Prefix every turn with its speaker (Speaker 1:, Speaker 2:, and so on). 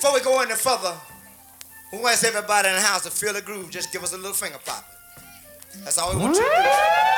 Speaker 1: before we go any further, we want everybody in the house to feel the groove. Just give us a little finger pop. That's all we want you to do.